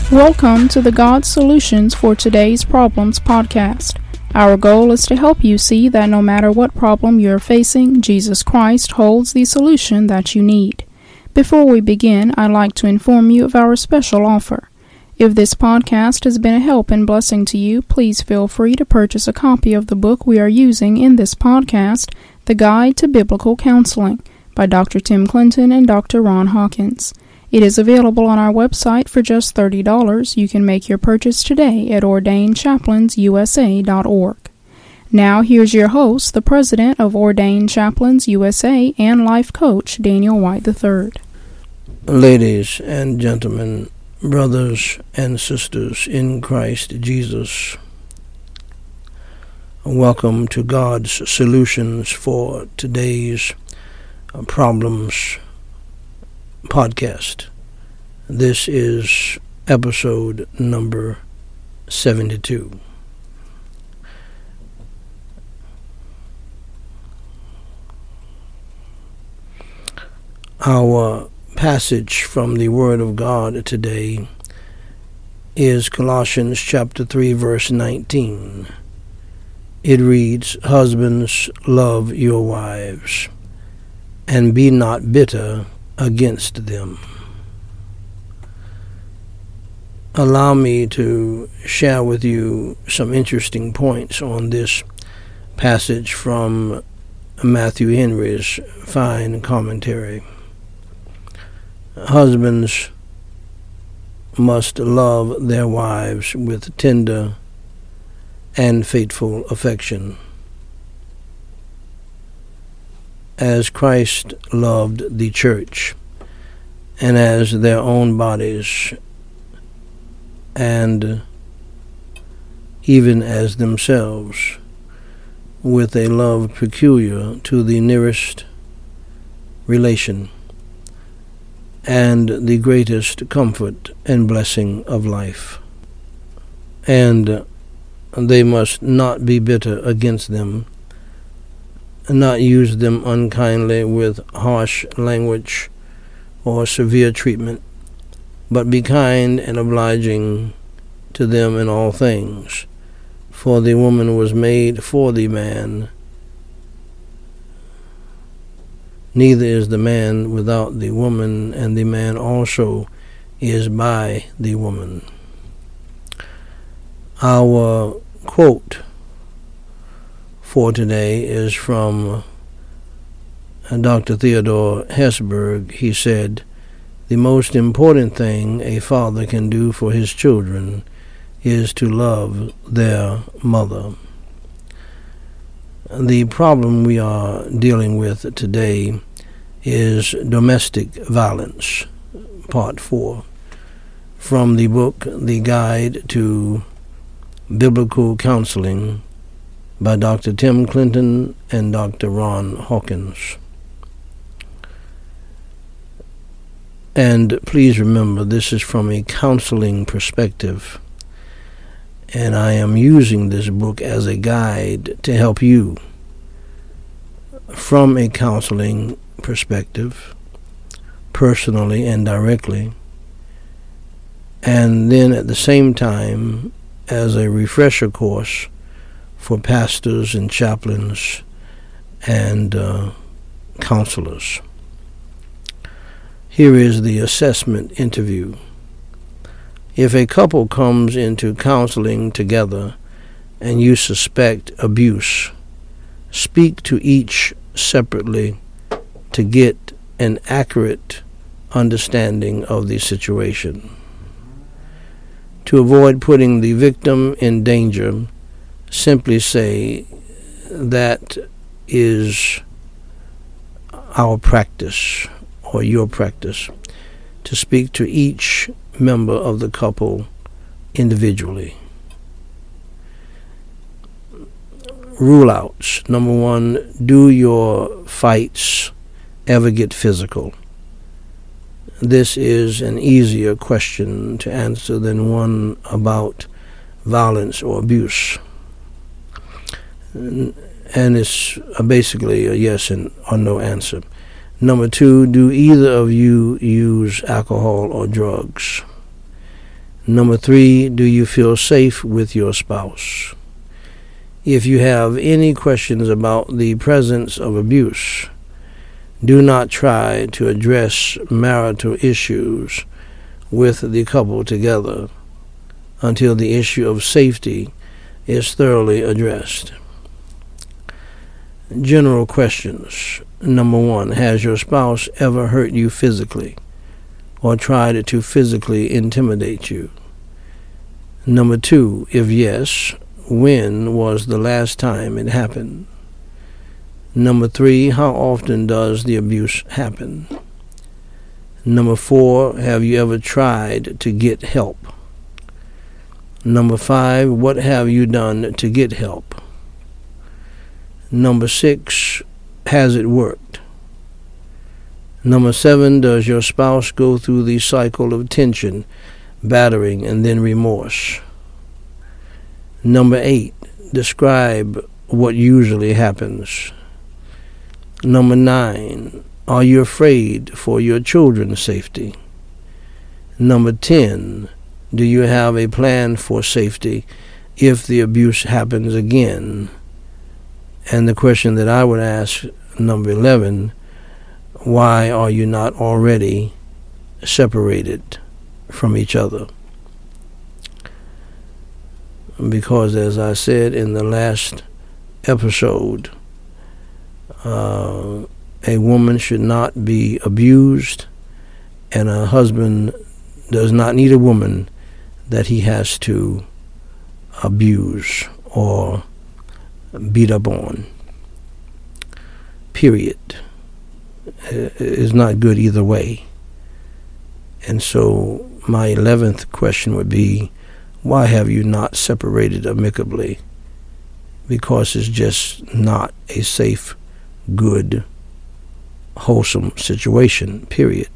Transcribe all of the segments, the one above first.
Welcome to the God Solutions for Today's Problems podcast. Our goal is to help you see that no matter what problem you're facing, Jesus Christ holds the solution that you need. Before we begin, I'd like to inform you of our special offer. If this podcast has been a help and blessing to you, please feel free to purchase a copy of the book we are using in this podcast, The Guide to Biblical Counseling, by Dr. Tim Clinton and Dr. Ron Hawkins. It is available on our website for just $30. You can make your purchase today at ordainedchaplainsusa.org. Now here's your host, the president of Ordained Chaplains USA and life coach, Daniel White III. Ladies and gentlemen, brothers and sisters in Christ Jesus, welcome to God's Solutions for Today's Problems podcast. This is episode number 72. Our passage from the Word of God today is Colossians chapter 3, verse 19. It reads, "Husbands, love your wives, and be not bitter against them." Allow me to share with you some interesting points on this passage from Matthew Henry's fine commentary. Husbands must love their wives with tender and faithful affection, as Christ loved the church, and as their own bodies, and even as themselves, with a love peculiar to the nearest relation, and the greatest comfort and blessing of life. And they must not be bitter against them, not use them unkindly with harsh language or severe treatment, but be kind and obliging to them in all things. For the woman was made for the man, neither is the man without the woman, and the man also is by the woman. Our quote for today is from Dr. Theodore Hesburgh. He said, "The most important thing a father can do for his children is to love their mother." The problem we are dealing with today is domestic violence, part 4, from the book The Guide to Biblical Counseling by Dr. Tim Clinton and Dr. Ron Hawkins. And please remember, this is from a counseling perspective, and I am using this book as a guide to help you from a counseling perspective, personally and directly, and then at the same time as a refresher course for pastors and chaplains and counselors. Here is the assessment interview. If a couple comes into counseling together and you suspect abuse, speak to each separately to get an accurate understanding of the situation. To avoid putting the victim in danger, simply say, "That is our practice," or your practice, to speak to each member of the couple individually. Rule outs. Number 1, do your fights ever get physical? This is an easier question to answer than one about violence or abuse. And it's basically a yes or no answer. Number 2, do either of you use alcohol or drugs? Number 3, do you feel safe with your spouse? If you have any questions about the presence of abuse, do not try to address marital issues with the couple together until the issue of safety is thoroughly addressed. General questions. Number 1, has your spouse ever hurt you physically or tried to physically intimidate you? Number 2, if yes, when was the last time it happened? Number 3, how often does the abuse happen? Number 4, have you ever tried to get help? Number 5, what have you done to get help? Number 6, has it worked? Number 7, does your spouse go through the cycle of tension, battering, and then remorse? Number 8, describe what usually happens. Number 9, are you afraid for your children's safety? Number 10, do you have a plan for safety if the abuse happens again? And the question that I would ask, number 11, why are you not already separated from each other? Because, as I said in the last episode, a woman should not be abused, and a husband does not need a woman that he has to abuse or beat up on. Period. It is not good either way. And so my 11th question would be, why have you not separated amicably? Because it's just not a safe, good, wholesome situation, period.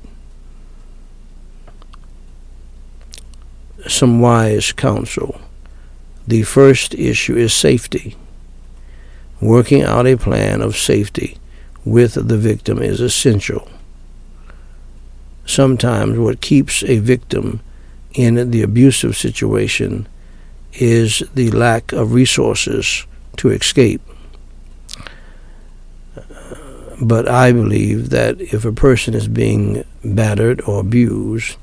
Some wise counsel. The first issue is safety. Working out a plan of safety with the victim is essential. Sometimes what keeps a victim in the abusive situation is the lack of resources to escape. But I believe that if a person is being battered or abused,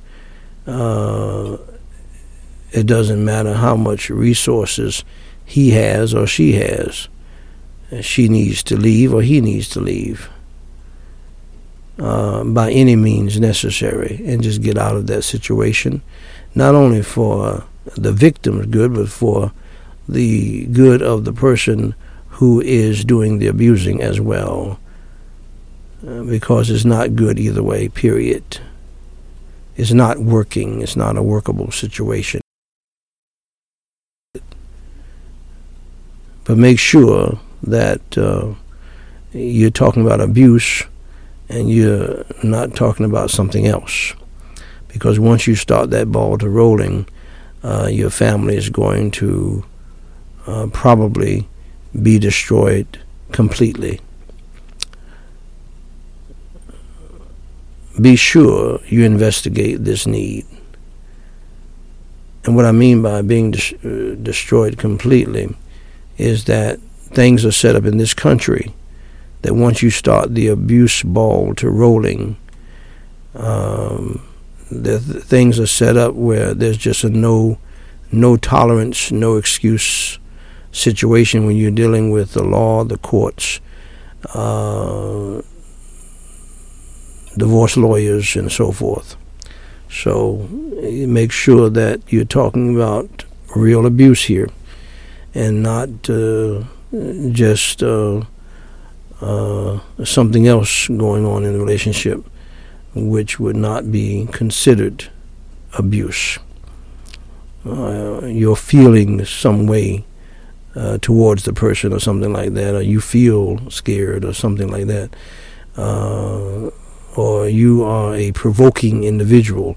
it doesn't matter how much resources he has or she has. She needs to leave or he needs to leave by any means necessary and just get out of that situation, not only for the victim's good, but for the good of the person who is doing the abusing as well, because it's not good either way, period. It's not working. It's not a workable situation. But make sure that you're talking about abuse and you're not talking about something else. Because once you start that ball to rolling, your family is going to probably be destroyed completely. Be sure you investigate this need. And what I mean by being destroyed completely is that things are set up in this country that once you start the abuse ball to rolling, things are set up where there's just a no tolerance, no excuse situation when you're dealing with the law, the courts, divorce lawyers, and so forth. So make sure that you're talking about real abuse here and not just something else going on in the relationship which would not be considered abuse. You're feeling some way towards the person or something like that, or you feel scared or something like that, or you are a provoking individual,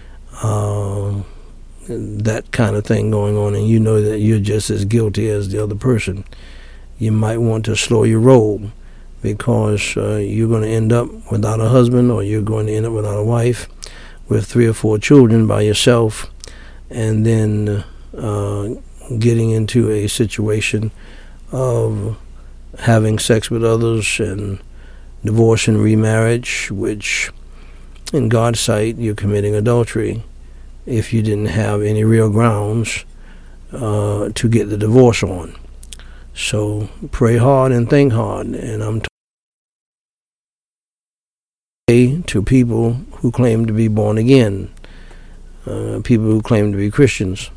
that kind of thing going on, and you know that you're just as guilty as the other person. You might want to slow your roll, because you're going to end up without a husband, or you're going to end up without a wife, with 3 or 4 children by yourself, and then getting into a situation of having sex with others and divorce and remarriage, which in God's sight you're committing adultery if you didn't have any real grounds to get the divorce on. So pray hard and think hard. And I'm talking to people who claim to be born again, people who claim to be Christians.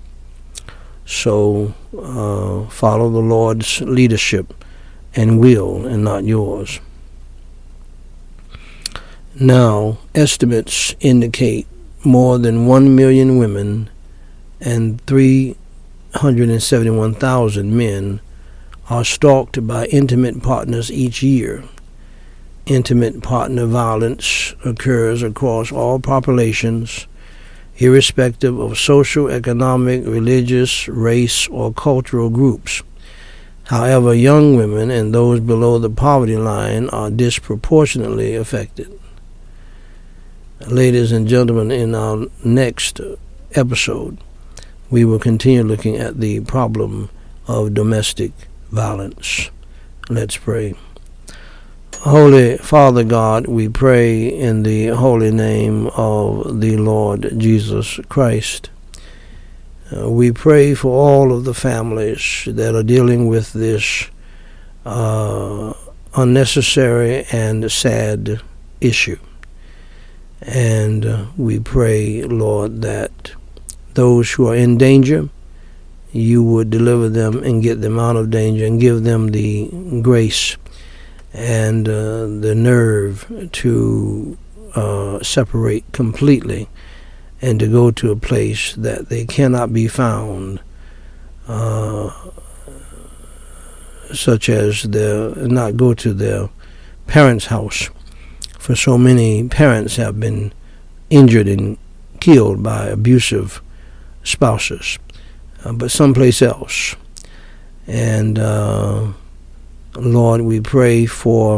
So follow the Lord's leadership and will, and not yours. Now, estimates indicate more than 1 million women and 371,000 men are stalked by intimate partners each year. Intimate partner violence occurs across all populations, irrespective of social, economic, religious, race, or cultural groups. However, young women and those below the poverty line are disproportionately affected. Ladies and gentlemen, in our next episode, we will continue looking at the problem of domestic violence. Let's pray. Holy Father God, we pray in the holy name of the Lord Jesus Christ. We pray for all of the families that are dealing with this unnecessary and sad issue. And we pray, Lord, that those who are in danger, you would deliver them and get them out of danger and give them the grace and the nerve to separate completely and to go to a place that they cannot be found, such as not go to their parents' house. For so many parents have been injured and killed by abusive spouses, but someplace else. And Lord, we pray for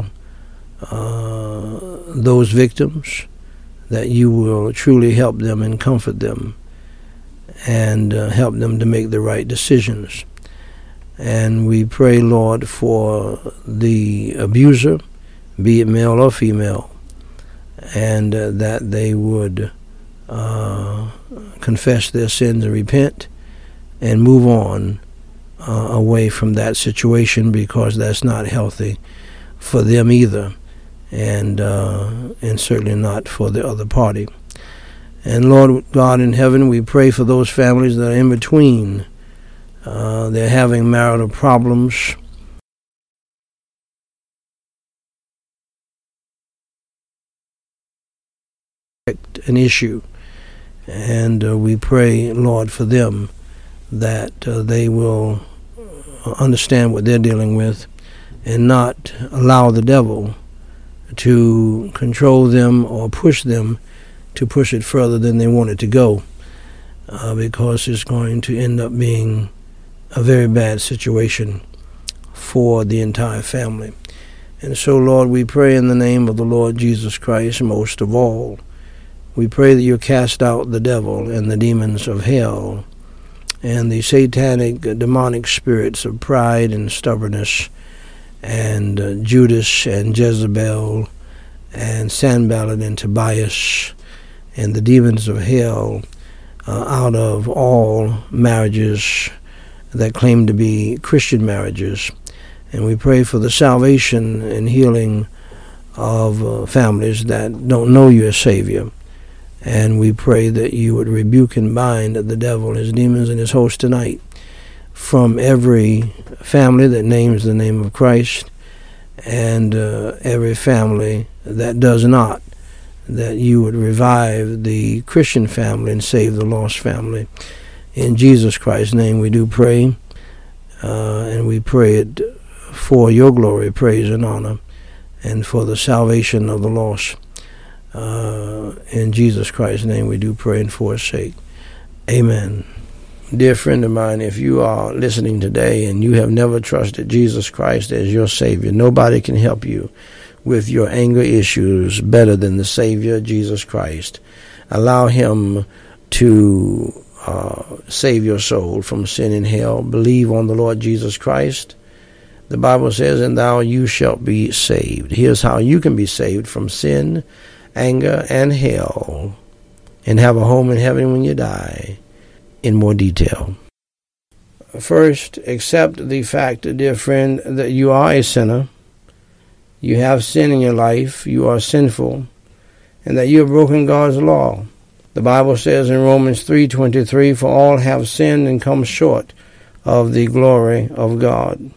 those victims, that you will truly help them and comfort them and help them to make the right decisions. And we pray, Lord, for the abuser, be it male or female, and that they would confess their sins and repent and move on away from that situation, because that's not healthy for them either, and certainly not for the other party. And Lord God in heaven, we pray for those families that are in between. They're having marital problems. An issue, and we pray, Lord, for them, that they will understand what they're dealing with and not allow the devil to control them or push them to push it further than they want it to go, because it's going to end up being a very bad situation for the entire family. And so, Lord, we pray in the name of the Lord Jesus Christ, most of all, we pray that you cast out the devil and the demons of hell and the satanic, demonic spirits of pride and stubbornness and Judas and Jezebel and Sanballat and Tobias and the demons of hell out of all marriages that claim to be Christian marriages. And we pray for the salvation and healing of families that don't know you as Savior. And we pray that you would rebuke and bind the devil, his demons, and his host tonight from every family that names the name of Christ, and every family that does not, that you would revive the Christian family and save the lost family. In Jesus Christ's name we do pray, and we pray it for your glory, praise, and honor, and for the salvation of the lost. In Jesus Christ's name we do pray and for his sake. Amen. Dear friend of mine, if you are listening today and you have never trusted Jesus Christ as your Savior, nobody can help you with your anger issues better than the Savior, Jesus Christ. Allow him to save your soul from sin and hell, believe on the Lord Jesus Christ. The Bible says, and thou you shalt be saved. Here's how you can be saved from sin, anger, and hell, and have a home in heaven when you die, in more detail. First, accept the fact, dear friend, that you are a sinner. You have sin in your life. You are sinful, and that you have broken God's law. The Bible says in Romans 3:23, for all have sinned and come short of the glory of God.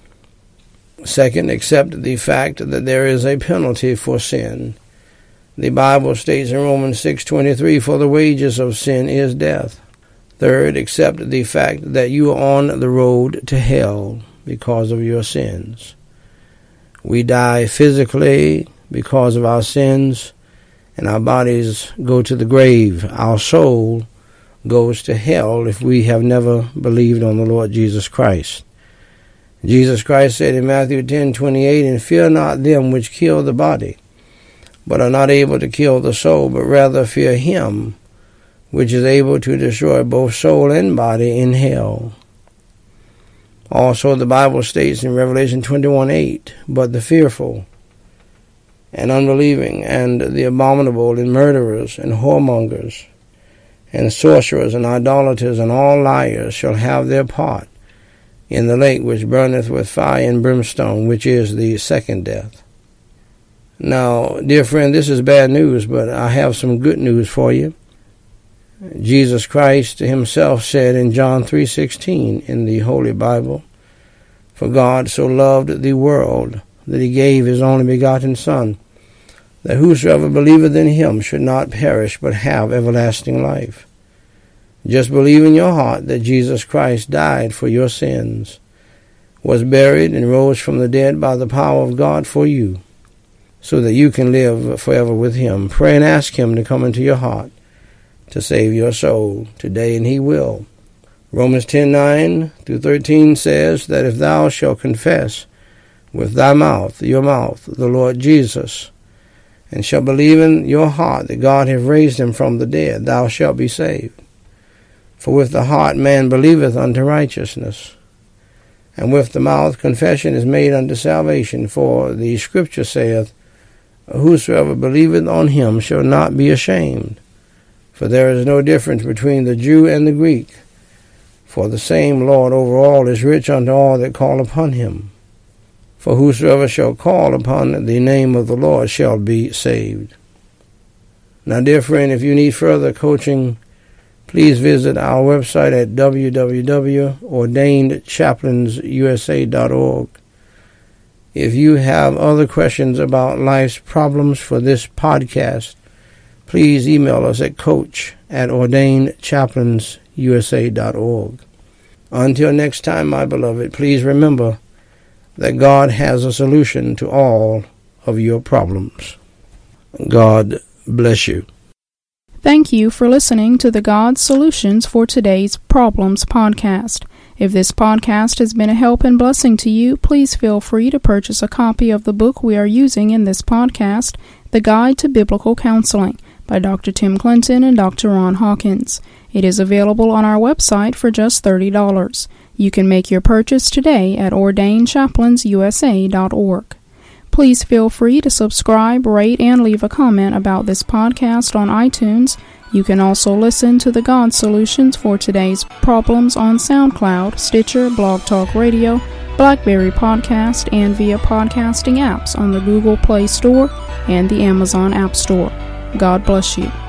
Second, accept the fact that there is a penalty for sin. The Bible states in Romans 6:23, for the wages of sin is death. Third, accept the fact that you are on the road to hell because of your sins. We die physically because of our sins, and our bodies go to the grave. Our soul goes to hell if we have never believed on the Lord Jesus Christ. Jesus Christ said in Matthew 10:28, and fear not them which kill the body, but are not able to kill the soul, but rather fear him which is able to destroy both soul and body in hell. Also the Bible states in Revelation 21:8, but the fearful and unbelieving, and the abominable, and murderers, and whoremongers, and sorcerers, and idolaters, and all liars shall have their part in the lake which burneth with fire and brimstone, which is the second death. Now, dear friend, this is bad news, but I have some good news for you. Jesus Christ himself said in John 3:16 in the Holy Bible, for God so loved the world that he gave his only begotten Son, that whosoever believeth in him should not perish, but have everlasting life. Just believe in your heart that Jesus Christ died for your sins, was buried, and rose from the dead by the power of God for you, so that you can live forever with him. Pray and ask him to come into your heart to save your soul today, and he will. Romans 10:9-13 says that if thou shalt confess with thy mouth, your mouth, the Lord Jesus, and shalt believe in your heart that God hath raised him from the dead, thou shalt be saved. For with the heart man believeth unto righteousness, and with the mouth confession is made unto salvation. For the Scripture saith, whosoever believeth on him shall not be ashamed. For there is no difference between the Jew and the Greek, for the same Lord over all is rich unto all that call upon him. For whosoever shall call upon the name of the Lord shall be saved. Now, dear friend, if you need further coaching, please visit our website at www.ordainedchaplainsusa.org. If you have other questions about life's problems for this podcast, please email us at coach@ordainedchaplainsusa.org. Until next time, my beloved, please remember that God has a solution to all of your problems. God bless you. Thank you for listening to the God Solutions for Today's Problems podcast. If this podcast has been a help and blessing to you, please feel free to purchase a copy of the book we are using in this podcast, The Guide to Biblical Counseling, by Dr. Tim Clinton and Dr. Ron Hawkins. It is available on our website for just $30. You can make your purchase today at ordainedchaplainsusa.org. Please feel free to subscribe, rate, and leave a comment about this podcast on iTunes. You can also listen to the God Solutions for Today's Problems on SoundCloud, Stitcher, Blog Talk Radio, BlackBerry Podcast, and via podcasting apps on the Google Play Store and the Amazon App Store. God bless you.